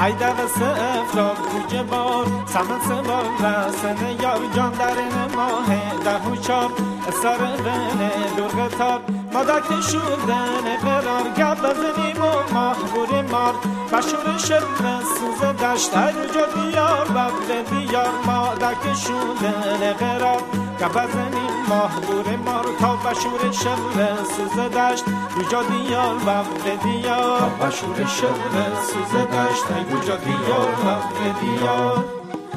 ایده و سفراد کوچه بار سمن سبار رسن یار جان در ماه ده و چار سر بنه درگتار مادک شدن قرار گب بزنیم و محبور مار بشور شبه سوز دشت ایجا دیار بب دیار مادک شدن قرار گب بزنیم محبور مار تا بشور شبه سوز دشت ایجا دیار بب دیار بشور شبه سوز دشت ایجا دیار بب دیار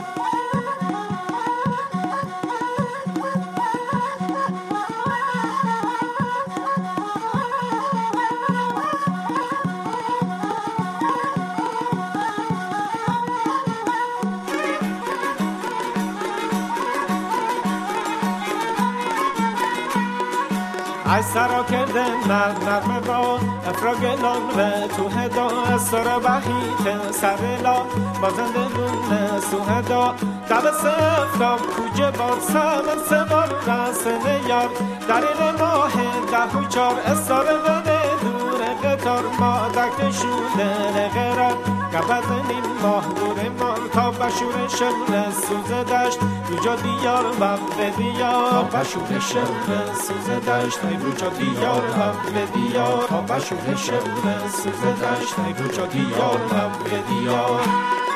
ای سرا کردن نرم با افراگ لال تو هدا سرا بحیت سر لا بازنده دون سو هدا دب سفتاب کوچه بار سمن سوار رسن یار در این ماه ده و چار استار بده دور قطار مادک شده قرار گبزنیم محبور مار تا بشور شمر سوز دشت روجا دیار بب دیار بشور شمر سوز دشت روجا دیار بب دیار تا بشور شمر سوز دشت روجا دیار بب دیار